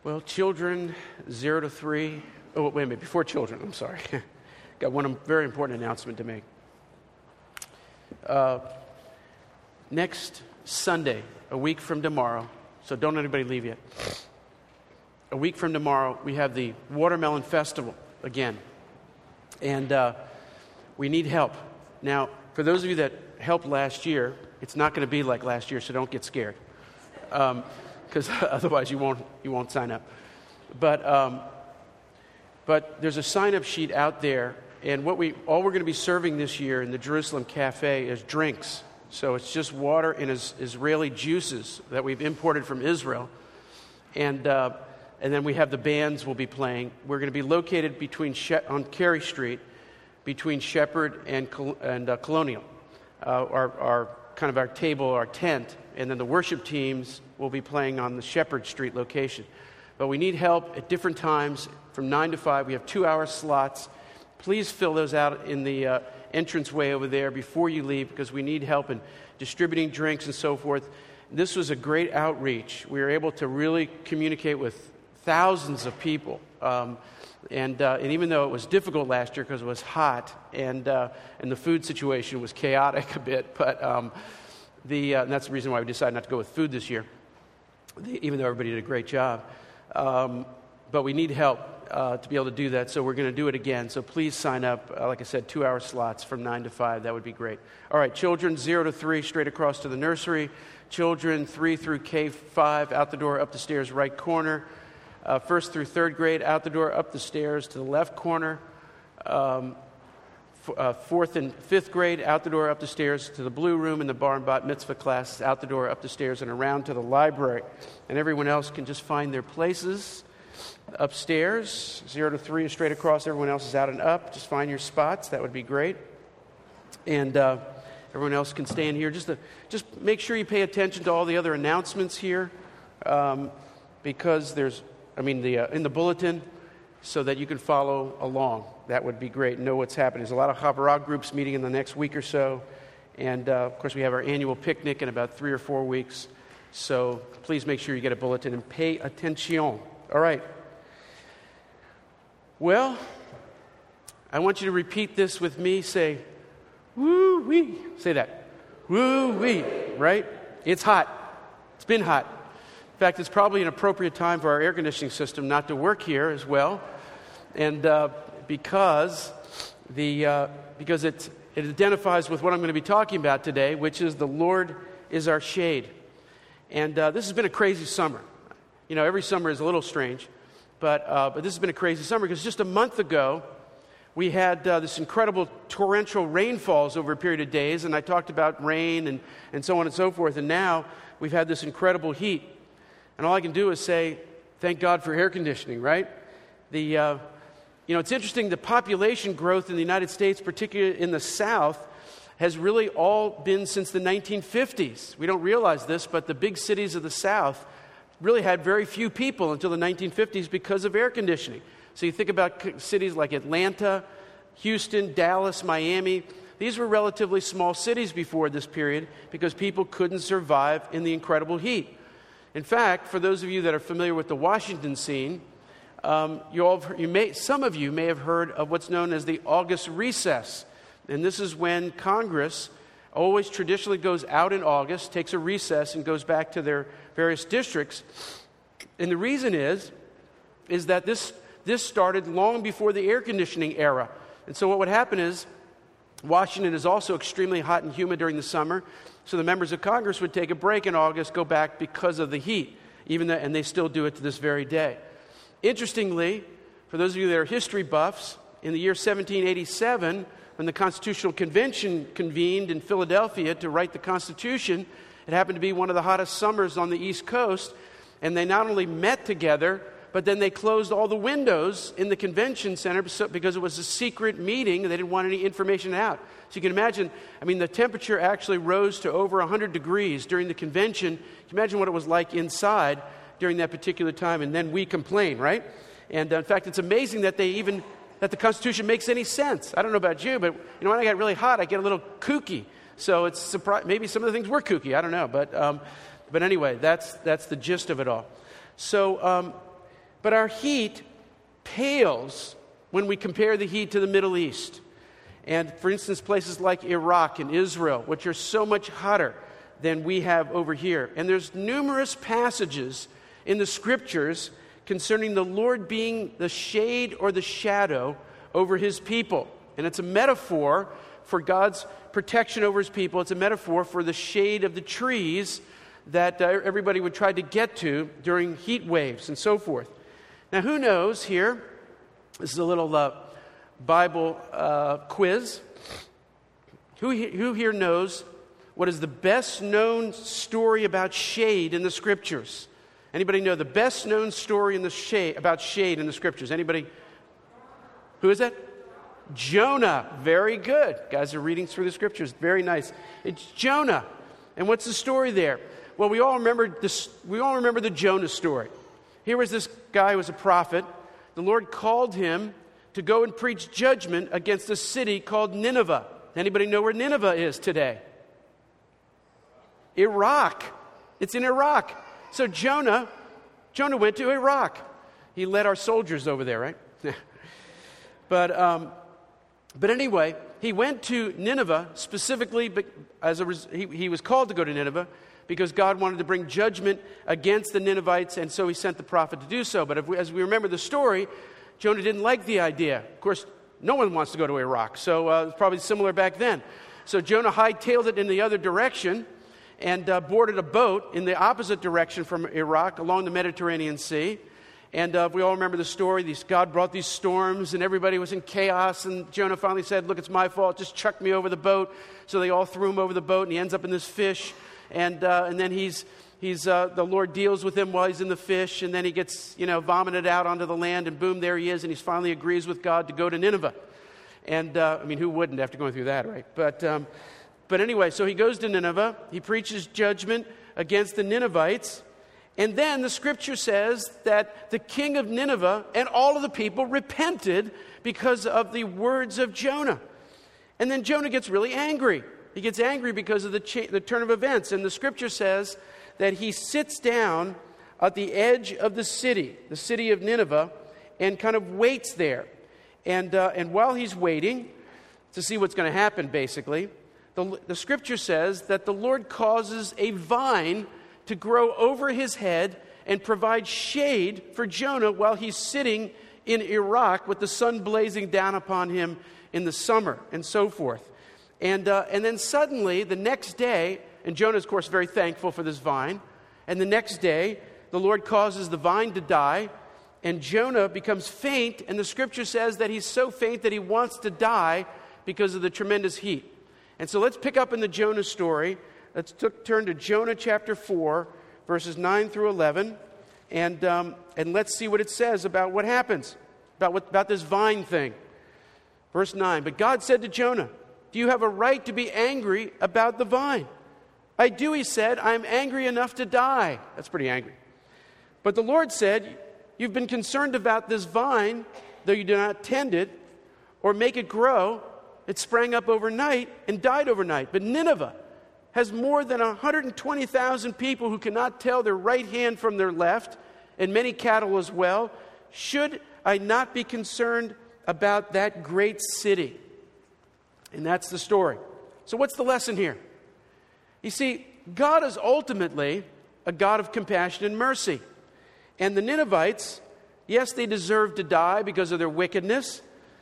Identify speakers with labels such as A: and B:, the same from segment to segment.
A: Well, children 0 to 3. Oh, wait a minute. Before children, I'm sorry. Got one very important announcement to make. Next Sunday, a week from tomorrow, so don't anybody leave yet. A week from tomorrow, we have the Watermelon Festival again. And we need help. Now, for those of you that helped last year, it's not going to be like last year, so don't get scared. Because otherwise you won't sign up. But there's a sign-up sheet out there, and all we're going to be serving this year in the Jerusalem Cafe is drinks. So it's just water and Israeli juices that we've imported from Israel, and then we have the bands will be playing. We're going to be located on Carey Street, between Shepherd and Colonial. Our table, our tent, and then the worship teams will be playing on the Shepherd Street location. But we need help at different times from 9 to 5. We have 2-hour slots. Please fill those out in the entranceway over there before you leave, because we need help in distributing drinks and so forth. This was a great outreach. We were able to really communicate with thousands of people. And even though it was difficult last year because it was hot and the food situation was chaotic a bit, but and that's the reason why we decided not to go with food this year, even though everybody did a great job. But we need help to be able to do that, so we're going to do it again. So please sign up. Like I said, 2-hour slots from 9 to 5. That would be great. All right, children 0 to 3, straight across to the nursery. Children 3 through K5, out the door, up the stairs, right corner. 1st through 3rd grade, out the door, up the stairs to the left corner. 4th and 5th grade, out the door, up the stairs to the blue room and the bar and bat mitzvah class, out the door, up the stairs, and around to the library. And everyone else can just find their places upstairs. 0 to 3 is straight across. Everyone else is out and up. Just find your spots. That would be great. And everyone else can stay in here. Just make sure you pay attention to all the other announcements here, because there's in the bulletin, so that you can follow along. That would be great. Know what's happening. There's a lot of Havarah groups meeting in the next week or so. And, of course, we have our annual picnic in about 3 or 4 weeks. So please make sure you get a bulletin and pay attention. All right. Well, I want you to repeat this with me. Say, woo-wee. Say that. Woo-wee. Right? It's hot. It's been hot. In fact, it's probably an appropriate time for our air conditioning system not to work here as well, and because it identifies with what I'm going to be talking about today, which is the Lord is our shade. And this has been a crazy summer. You know, every summer is a little strange, but this has been a crazy summer because just a month ago we had this incredible torrential rainfalls over a period of days, and I talked about rain and so on and so forth, and now we've had this incredible heat. And all I can do is say, thank God for air conditioning, right? It's interesting, the population growth in the United States, particularly in the South, has really all been since the 1950s. We don't realize this, but the big cities of the South really had very few people until the 1950s because of air conditioning. So you think about cities like Atlanta, Houston, Dallas, Miami. These were relatively small cities before this period because people couldn't survive in the incredible heat. In fact, for those of you that are familiar with the Washington scene, some of you may have heard of what's known as the August recess. And this is when Congress always traditionally goes out in August, takes a recess, and goes back to their various districts. And the reason is that this started long before the air conditioning era. And so what would happen is Washington is also extremely hot and humid during the summer. So the members of Congress would take a break in August, go back because of the heat, and they still do it to this very day. Interestingly, for those of you that are history buffs, in the year 1787, when the Constitutional Convention convened in Philadelphia to write the Constitution, it happened to be one of the hottest summers on the East Coast, and they not only met together, but then they closed all the windows in the convention center because it was a secret meeting and they didn't want any information out. So you can imagine, the temperature actually rose to over 100 degrees during the convention. Can you imagine what it was like inside during that particular time? And then we complain, right? And in fact, it's amazing that that the Constitution makes any sense. I don't know about you, but when I get really hot, I get a little kooky. So it's maybe some of the things were kooky. I don't know, but anyway, that's the gist of it all. So But our heat pales when we compare the heat to the Middle East. And for instance, places like Iraq and Israel, which are so much hotter than we have over here. And there's numerous passages in the Scriptures concerning the Lord being the shade or the shadow over His people. And it's a metaphor for God's protection over His people. It's a metaphor for the shade of the trees that everybody would try to get to during heat waves and so forth. Now, who knows here? This is a little Bible quiz. Who here knows what is the best known story about shade in the Scriptures? Anybody know the best known story about shade in the Scriptures? Anybody? Who is that? Jonah. Very good. Guys are reading through the Scriptures. Very nice. It's Jonah. And what's the story there? Well, we all remember the Jonah story. Here was this guy who was a prophet. The Lord called him to go and preach judgment against a city called Nineveh. Anybody know where Nineveh is today? Iraq. It's in Iraq. So Jonah went to Iraq. He led our soldiers over there, right? But anyway, he went to Nineveh specifically. But he was called to go to Nineveh because God wanted to bring judgment against the Ninevites, and so He sent the prophet to do so. But as we remember the story, Jonah didn't like the idea. Of course, no one wants to go to Iraq, so it's probably similar back then. So Jonah hightailed it in the other direction and boarded a boat in the opposite direction from Iraq along the Mediterranean Sea. And we all remember the story. God brought these storms, and everybody was in chaos. And Jonah finally said, "Look, it's my fault. Just chuck me over the boat." So they all threw him over the boat, and he ends up in this fish. And then the Lord deals with him while he's in the fish, and then he gets vomited out onto the land, and boom, there he is, and he finally agrees with God to go to Nineveh. And who wouldn't after going through that, right? But anyway, so he goes to Nineveh. He preaches judgment against the Ninevites. And then the Scripture says that the king of Nineveh and all of the people repented because of the words of Jonah. And then Jonah gets really angry. He gets angry because of the turn of events. And the Scripture says that he sits down at the edge of the city of Nineveh, and kind of waits there. And while he's waiting to see what's going to happen, basically, the Scripture says that the Lord causes a vine to grow over his head and provide shade for Jonah while he's sitting in Iraq with the sun blazing down upon him in the summer and so forth. And then suddenly, the next day, and Jonah is, of course, very thankful for this vine, and the next day, the Lord causes the vine to die, and Jonah becomes faint, and the Scripture says that he's so faint that he wants to die because of the tremendous heat. And so let's pick up in the Jonah story. Let's turn to Jonah chapter 4, verses 9 through 11, and let's see what it says about what happens, about this vine thing. Verse 9, "But God said to Jonah, 'Do you have a right to be angry about the vine?' 'I do,' he said. 'I am angry enough to die.'" That's pretty angry. "But the Lord said, 'You've been concerned about this vine, though you do not tend it or make it grow. It sprang up overnight and died overnight. But Nineveh has more than 120,000 people who cannot tell their right hand from their left, and many cattle as well. Should I not be concerned about that great city?'" And that's the story. So what's the lesson here? You see, God is ultimately a God of compassion and mercy. And the Ninevites, yes, they deserve to die because of their wickedness,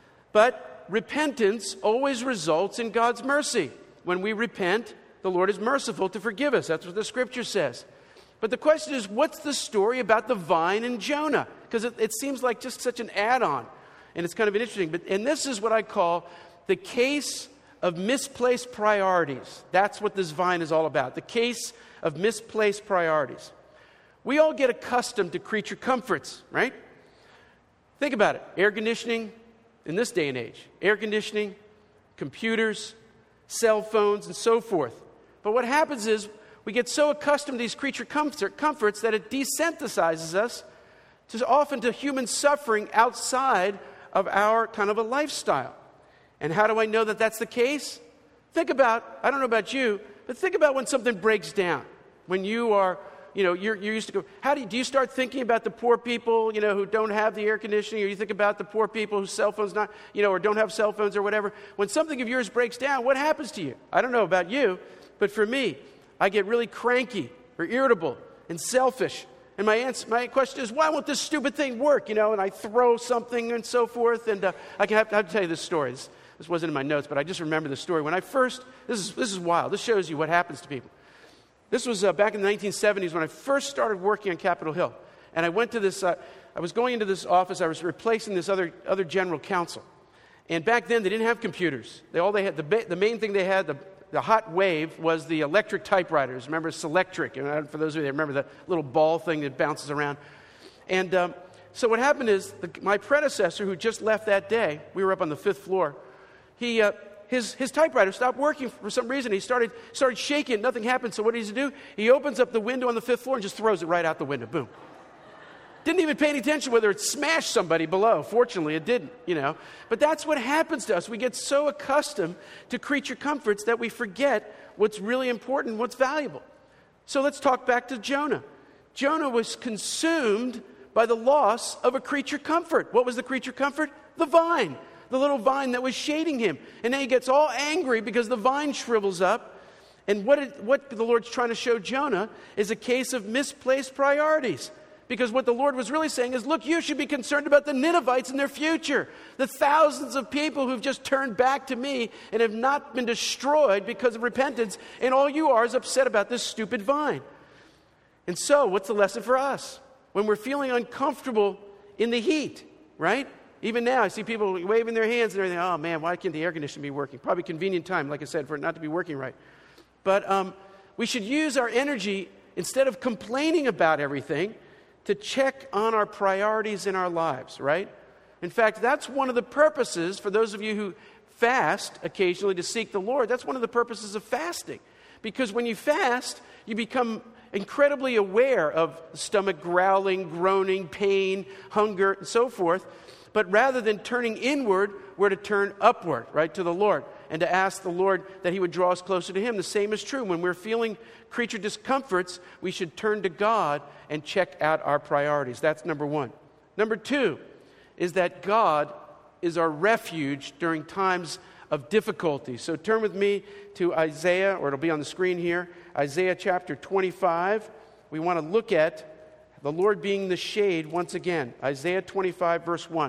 A: but repentance always results in God's mercy. When we repent, the Lord is merciful to forgive us. That's what the Scripture says. But the question is, what's the story about the vine and Jonah? Because it seems like just such an add-on, and it's kind of interesting. And this is what I call the case of misplaced priorities. That's what this vine is all about, the case of misplaced priorities. We all get accustomed to creature comforts, right? Think about it. Air conditioning in this day and age. Air conditioning, computers, cell phones, and so forth. But what happens is we get so accustomed to these creature comforts that it desensitizes us often to human suffering outside of our kind of a lifestyle. And how do I know that that's the case? Think about, I don't know about you, but think about when something breaks down. When you are, you're used to go, do you start thinking about the poor people, who don't have the air conditioning, or you think about the poor people whose cell phones not, or don't have cell phones or whatever? When something of yours breaks down, what happens to you? I don't know about you, but for me, I get really cranky or irritable and selfish. And my question is, why won't this stupid thing work? And I throw something and so forth. And I have to tell you this story. This wasn't in my notes, but I just remember the story. When I first, this is wild. This shows you what happens to people. This was back in the 1970s when I first started working on Capitol Hill. And I went to this, I was going into this office. I was replacing this other general counsel. And back then, they didn't have computers. The main thing they had, the hot wave, was the electric typewriters. Remember Selectric? And for those of you that remember the little ball thing that bounces around. And so what happened is, my predecessor, who just left that day, we were up on the 5th floor, his typewriter stopped working for some reason. He started shaking. Nothing happened. So what does he do? He opens up the window on the 5th floor and just throws it right out the window. Boom. Didn't even pay any attention whether it smashed somebody below. Fortunately, it didn't, But that's what happens to us. We get so accustomed to creature comforts that we forget what's really important, what's valuable. So let's talk back to Jonah. Jonah was consumed by the loss of a creature comfort. What was the creature comfort? The vine. The little vine that was shading him. And then he gets all angry because the vine shrivels up. And what the Lord's trying to show Jonah is a case of misplaced priorities. Because what the Lord was really saying is, look, you should be concerned about the Ninevites and their future. The thousands of people who've just turned back to me and have not been destroyed because of repentance. And all you are is upset about this stupid vine. And so, what's the lesson for us? When we're feeling uncomfortable in the heat, right? Even now, I see people waving their hands and everything. Oh, man, why can't the air conditioning be working? Probably convenient time, like I said, for it not to be working right. But we should use our energy, instead of complaining about everything, to check on our priorities in our lives, right? In fact, that's one of the purposes, for those of you who fast occasionally to seek the Lord, that's one of the purposes of fasting. Because when you fast, you become incredibly aware of stomach growling, groaning, pain, hunger, and so forth. But rather than turning inward, we're to turn upward, right, to the Lord, and to ask the Lord that He would draw us closer to Him. The same is true. When we're feeling creature discomforts, we should turn to God and check out our priorities. That's number one. Number two is that God is our refuge during times of difficulty. So turn with me to Isaiah, or it'll be on the screen here, Isaiah chapter 25. We want to look at the Lord being the shade once again. Isaiah 25, verse 1.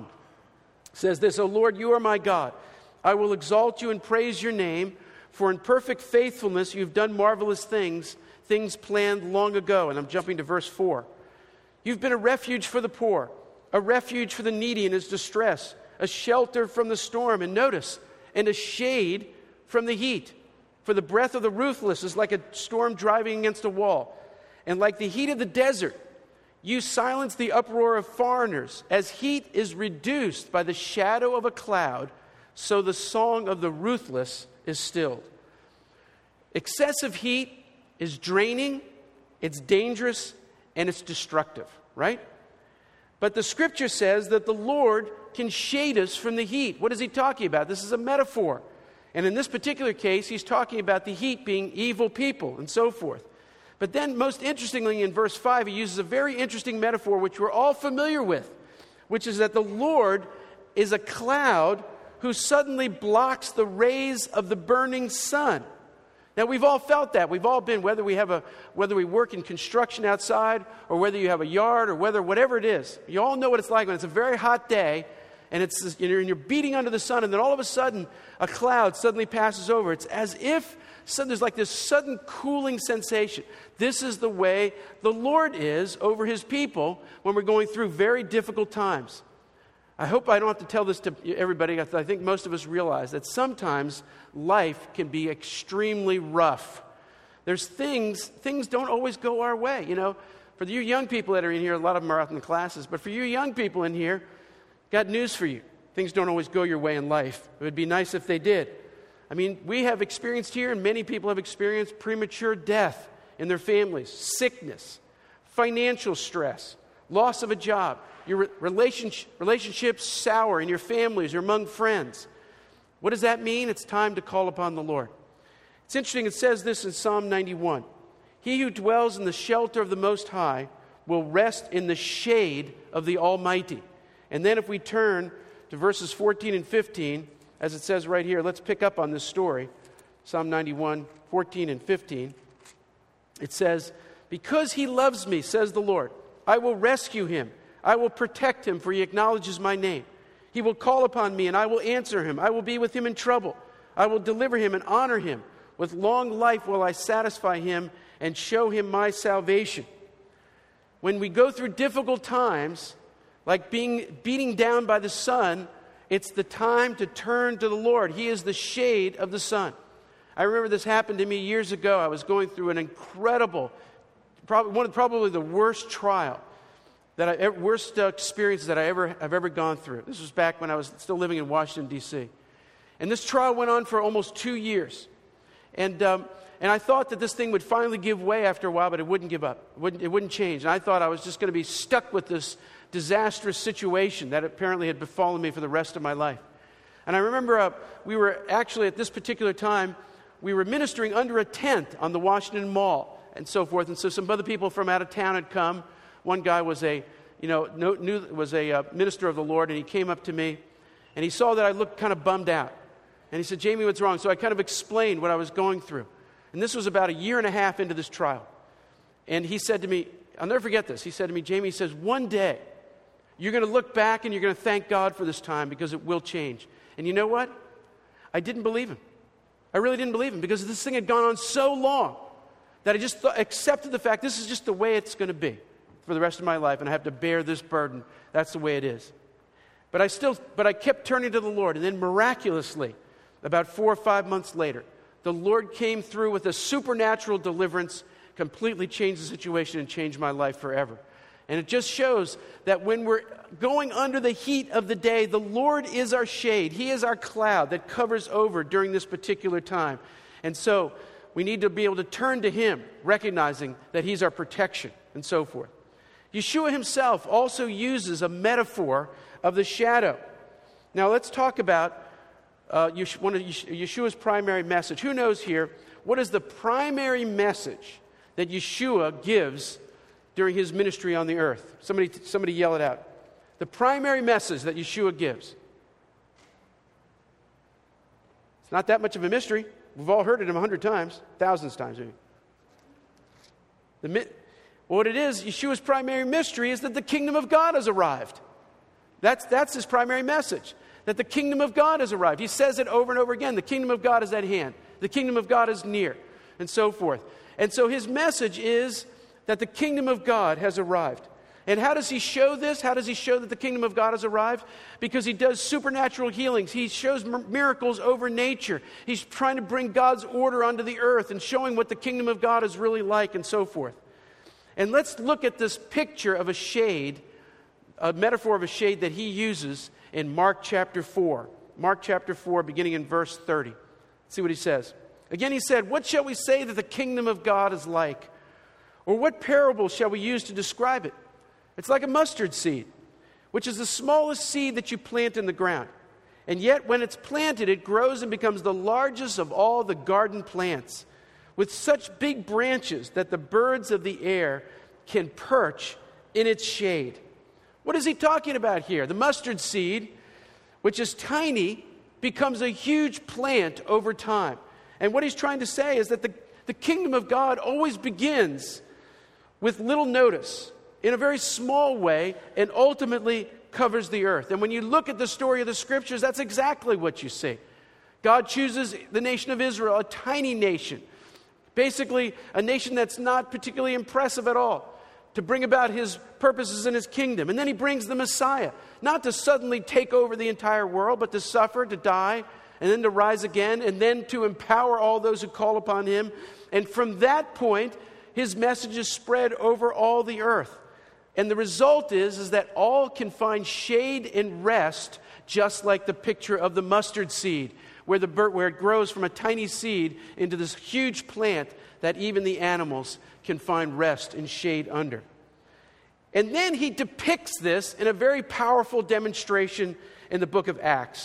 A: Says this, O Lord, you are my God. I will exalt you and praise your name, for in perfect faithfulness you've done marvelous things planned long ago. And I'm jumping to verse 4. You've been a refuge for the poor, a refuge for the needy in his distress, a shelter from the storm, and notice, and a shade from the heat. For the breath of the ruthless is like a storm driving against a wall, and like the heat of the desert, you silence the uproar of foreigners. As heat is reduced by the shadow of a cloud, so the song of the ruthless is stilled. Excessive heat is draining, it's dangerous, and it's destructive, right? But the scripture says that the Lord can shade us from the heat. What is he talking about? This is a metaphor. And in this particular case, he's talking about the heat being evil people and so forth. But then, most interestingly, in verse 5, he uses a very interesting metaphor, which we're all familiar with, which is that the Lord is a cloud who suddenly blocks the rays of the burning sun. Now, we've all felt that. We've all been, whether we work in construction outside, or whether you have a yard, or whatever it is. You all know what it's like when it's a very hot day, and you're beating under the sun, and then all of a sudden, a cloud suddenly passes over. It's as if there's like this sudden cooling sensation. This is the way the Lord is over His people when we're going through very difficult times. I hope I don't have to tell this to everybody. I think most of us realize that sometimes life can be extremely rough. There's things don't always go our way. For you young people that are in here, a lot of them are out in the classes, but for you young people in here, got news for you. Things don't always go your way in life. It would be nice if they did. I mean, we have experienced here, and many people have experienced premature death in their families, sickness, financial stress, loss of a job, your relationships sour in your families or among friends. What does that mean? It's time to call upon the Lord. It's interesting, it says this in Psalm 91. He who dwells in the shelter of the Most High will rest in the shade of the Almighty. And then if we turn to verses 14 and 15, as it says right here, let's pick up on this story. Psalm 91, 14 and 15. It says, because he loves me, says the Lord, I will rescue him. I will protect him, for he acknowledges my name. He will call upon me, and I will answer him. I will be with him in trouble. I will deliver him and honor him. With long life will I satisfy him and show him my salvation. When we go through difficult times, like being beaten down by the sun, it's the time to turn to the Lord. He is the shade of the sun. I remember this happened to me years ago. I was going through an incredible, probably the worst trial, worst experiences that I've ever gone through. This was back when I was still living in Washington, D.C. And this trial went on for almost 2 years. And I thought that this thing would finally give way after a while, but it wouldn't give up. It wouldn't change. And I thought I was just going to be stuck with this disastrous situation that apparently had befallen me for the rest of my life. And I remember we were actually at this particular time, we were ministering under a tent on the Washington Mall and so forth. And so some other people from out of town had come. One guy was a minister of the Lord, and he came up to me, and he saw that I looked kind of bummed out. And he said, Jamie, what's wrong? So I kind of explained what I was going through. And this was about 1.5 years into this trial. And he said to me, I'll never forget this. He said to me, Jamie, he says, one day, you're going to look back and you're going to thank God for this time because it will change. And you know what? I didn't believe him. I really didn't believe him because this thing had gone on so long that I just accepted the fact this is just the way it's going to be for the rest of my life, and I have to bear this burden. That's the way it is. But I kept turning to the Lord, and then miraculously, about 4 or 5 months later, the Lord came through with a supernatural deliverance, completely changed the situation and changed my life forever. And it just shows that when we're going under the heat of the day, the Lord is our shade. He is our cloud that covers over during this particular time. And so we need to be able to turn to Him, recognizing that He's our protection and so forth. Yeshua Himself also uses a metaphor of the shadow. Now let's talk about one of Yeshua's primary message. Who knows here, what is the primary message that Yeshua gives during His ministry on the earth? Somebody yell it out. The primary message that Yeshua gives. It's not that much of a mystery. We've all heard it 100 times, thousands of times maybe. What it is, Yeshua's primary mystery is that the kingdom of God has arrived. That's His primary message, that the kingdom of God has arrived. He says it over and over again. The kingdom of God is at hand. The kingdom of God is near, and so forth. And so His message is that the kingdom of God has arrived. And how does He show this? How does He show that the kingdom of God has arrived? Because He does supernatural healings. He shows miracles over nature. He's trying to bring God's order onto the earth and showing what the kingdom of God is really like and so forth. And let's look at this picture of a shade, a metaphor of a shade that He uses in Mark chapter 4. Mark chapter 4, beginning in verse 30. Let's see what He says. Again, He said, "What shall we say that the kingdom of God is like? Or what parable shall we use to describe it? It's like a mustard seed, which is the smallest seed that you plant in the ground. And yet when it's planted, it grows and becomes the largest of all the garden plants, with such big branches that the birds of the air can perch in its shade." What is He talking about here? The mustard seed, which is tiny, becomes a huge plant over time. And what He's trying to say is that the kingdom of God always begins with little notice, in a very small way, and ultimately covers the earth. And when you look at the story of the Scriptures, that's exactly what you see. God chooses the nation of Israel, a tiny nation, basically a nation that's not particularly impressive at all, to bring about His purposes in His kingdom. And then He brings the Messiah, not to suddenly take over the entire world, but to suffer, to die, and then to rise again, and then to empower all those who call upon Him. And from that point, His message is spread over all the earth. And the result is that all can find shade and rest, just like the picture of the mustard seed, where it grows from a tiny seed into this huge plant that even the animals can find rest and shade under. And then He depicts this in a very powerful demonstration in the book of Acts.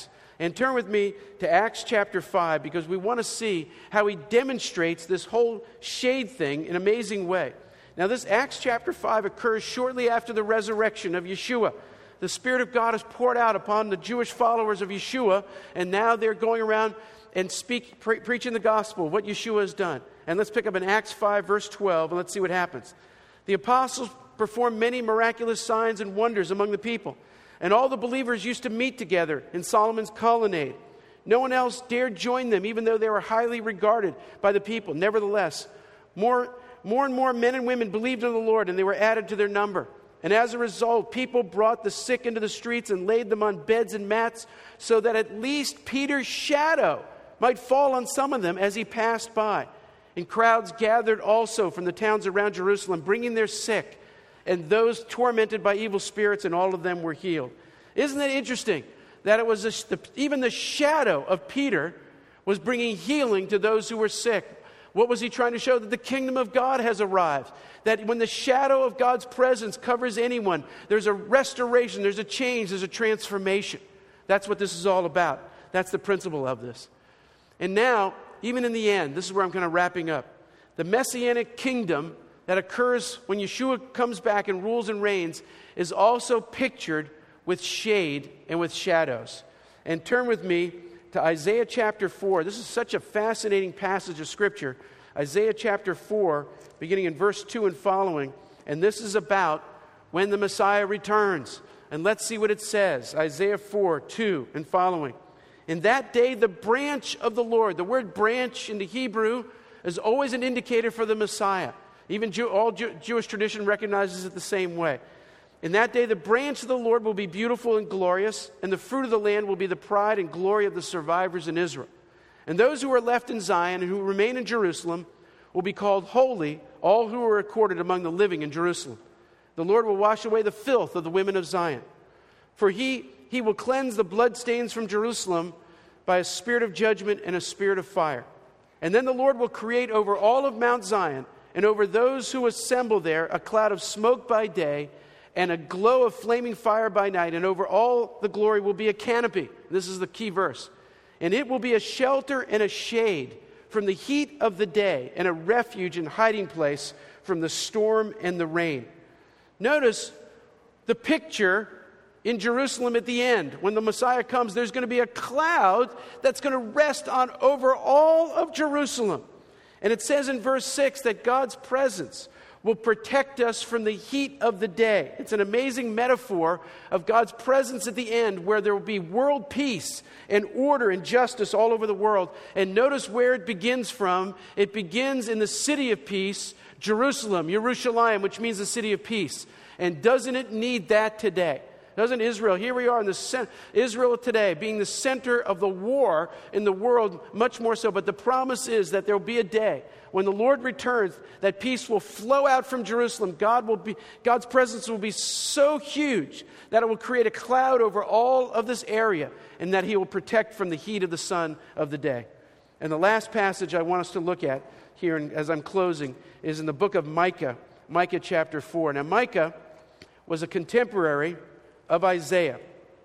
A: And turn with me to Acts chapter 5, because we want to see how he demonstrates this whole shade thing in an amazing way. Now, this Acts chapter 5 occurs shortly after the resurrection of Yeshua. The Spirit of God is poured out upon the Jewish followers of Yeshua, and now they're going around and preaching the gospel, what Yeshua has done. And let's pick up in Acts 5, verse 12, and let's see what happens. The apostles performed many miraculous signs and wonders among the people. And all the believers used to meet together in Solomon's colonnade. No one else dared join them, even though they were highly regarded by the people. Nevertheless, more and more men and women believed in the Lord, and they were added to their number. And as a result, people brought the sick into the streets and laid them on beds and mats, so that at least Peter's shadow might fall on some of them as he passed by. And crowds gathered also from the towns around Jerusalem, bringing their sick, and those tormented by evil spirits, and all of them were healed. Isn't it interesting that it was even the shadow of Peter was bringing healing to those who were sick? What was he trying to show? That the kingdom of God has arrived. That when the shadow of God's presence covers anyone, there's a restoration, there's a change, there's a transformation. That's what this is all about. That's the principle of this. And now, even in the end, this is where I'm kind of wrapping up. The Messianic kingdom that occurs when Yeshua comes back and rules and reigns is also pictured with shade and with shadows. And turn with me to Isaiah chapter 4. This is such a fascinating passage of Scripture. Isaiah chapter 4, beginning in verse 2 and following. And this is about when the Messiah returns. And let's see what it says. Isaiah 4, 2 and following. In that day, the branch of the Lord. The word branch in the Hebrew is always an indicator for the Messiah. Even all Jewish tradition recognizes it the same way. In that day, the branch of the Lord will be beautiful and glorious, and the fruit of the land will be the pride and glory of the survivors in Israel. And those who are left in Zion and who remain in Jerusalem will be called holy, all who are recorded among the living in Jerusalem. The Lord will wash away the filth of the women of Zion. For he will cleanse the bloodstains from Jerusalem by a spirit of judgment and a spirit of fire. And then the Lord will create over all of Mount Zion and over those who assemble there a cloud of smoke by day and a glow of flaming fire by night, and over all the glory will be a canopy. This is the key verse. And it will be a shelter and a shade from the heat of the day, and a refuge and hiding place from the storm and the rain. Notice the picture in Jerusalem at the end. When the Messiah comes, there's going to be a cloud that's going to rest over all of Jerusalem. And it says in verse 6 that God's presence will protect us from the heat of the day. It's an amazing metaphor of God's presence at the end, where there will be world peace and order and justice all over the world. And notice where it begins from. It begins in the city of peace, Jerusalem, Yerushalayim, which means the city of peace. And doesn't it need that today? Doesn't Israel, here we are in Israel today, being the center of the war in the world, much more so. But the promise is that there will be a day when the Lord returns, that peace will flow out from Jerusalem. God's presence will be so huge that it will create a cloud over all of this area, and that he will protect from the heat of the sun of the day. And the last passage I want us to look at here, as I'm closing, is in the book of Micah, Micah chapter 4. Now, Micah was a contemporary of Isaiah.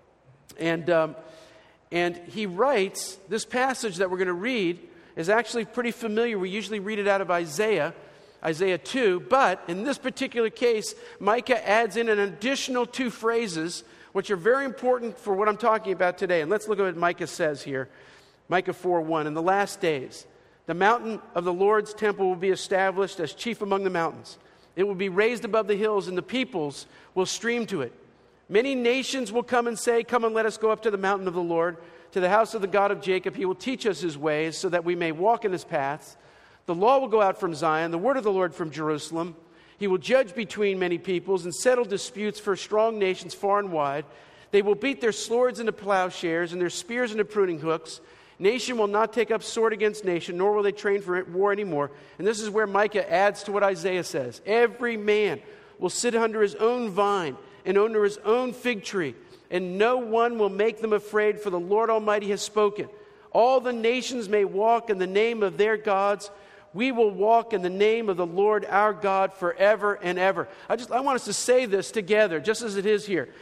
A: And he writes, this passage that we're going to read is actually pretty familiar. We usually read it out of Isaiah 2, but in this particular case, Micah adds in an additional 2 phrases, which are very important for what I'm talking about today. And let's look at what Micah says here. Micah 4:1, in the last days, the mountain of the Lord's temple will be established as chief among the mountains. It will be raised above the hills, and the peoples will stream to it. Many nations will come and say, come and let us go up to the mountain of the Lord, to the house of the God of Jacob. He will teach us his ways so that we may walk in his paths. The law will go out from Zion, the word of the Lord from Jerusalem. He will judge between many peoples and settle disputes for strong nations far and wide. They will beat their swords into plowshares and their spears into pruning hooks. Nation will not take up sword against nation, nor will they train for war anymore. And this is where Micah adds to what Isaiah says. Every man will sit under his own vine and under his own fig tree, and no one will make them afraid, for the Lord Almighty has spoken. All the nations may walk in the name of their gods. We will walk in the name of the Lord our God forever and ever. I want us to say this together, just as it is here.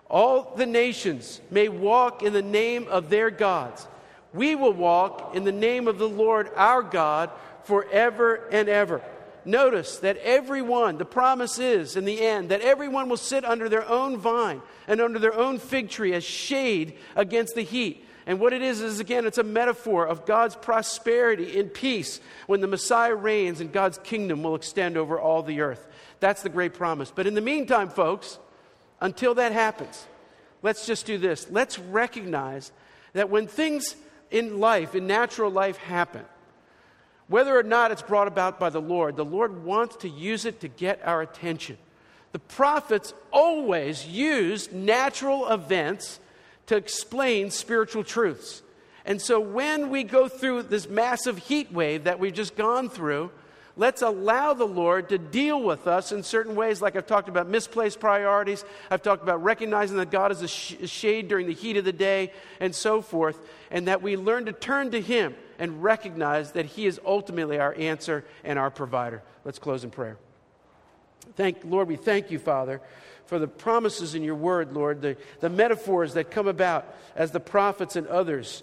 A: all the nations may walk in the name of their gods. We will walk in the name of the Lord our God forever and ever. Notice that everyone, the promise is in the end, that everyone will sit under their own vine and under their own fig tree as shade against the heat. And what it is again, it's a metaphor of God's prosperity and peace when the Messiah reigns and God's kingdom will extend over all the earth. That's the great promise. But in the meantime, folks, until that happens, let's just do this. Let's recognize that when things in life, in natural life, happen, whether or not it's brought about by the Lord wants to use it to get our attention. The prophets always used natural events to explain spiritual truths. And so when we go through this massive heat wave that we've just gone through, let's allow the Lord to deal with us in certain ways, like I've talked about misplaced priorities. I've talked about recognizing that God is a shade during the heat of the day and so forth, and that we learn to turn to Him and recognize that He is ultimately our answer and our provider. Let's close in prayer. Lord, we thank you, Father, for the promises in your word, Lord, the metaphors that come about as the prophets and others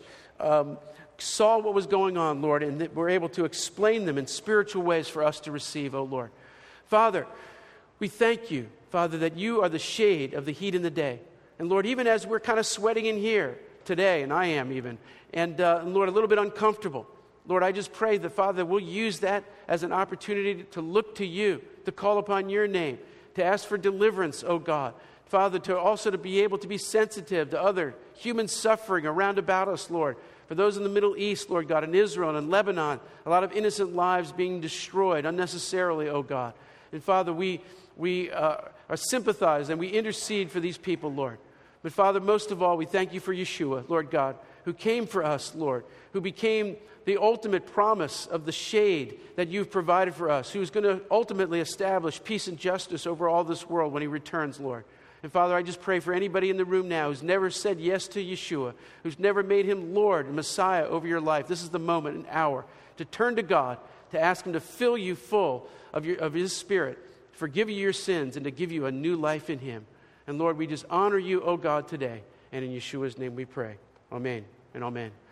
A: saw what was going on, Lord, and that we're able to explain them in spiritual ways for us to receive, oh Lord. Father, we thank you, Father, that you are the shade of the heat in the day. And Lord, even as we're kind of sweating in here today, and I am even, and Lord, a little bit uncomfortable, Lord, I just pray that, Father, we'll use that as an opportunity to look to you, to call upon your name, to ask for deliverance, oh God. Father, to be able to be sensitive to other human suffering around about us, Lord. For those in the Middle East, Lord God, in Israel and in Lebanon, a lot of innocent lives being destroyed unnecessarily, oh God. And Father, we are sympathized and we intercede for these people, Lord. But Father, most of all, we thank you for Yeshua, Lord God, who came for us, Lord, who became the ultimate promise of the shade that you've provided for us, who is going to ultimately establish peace and justice over all this world when he returns, Lord. And Father, I just pray for anybody in the room now who's never said yes to Yeshua, who's never made him Lord and Messiah over your life. This is the moment and hour to turn to God, to ask him to fill you full of his Spirit, forgive you your sins, and to give you a new life in him. And Lord, we just honor you, oh God, today. And in Yeshua's name we pray. Amen and amen.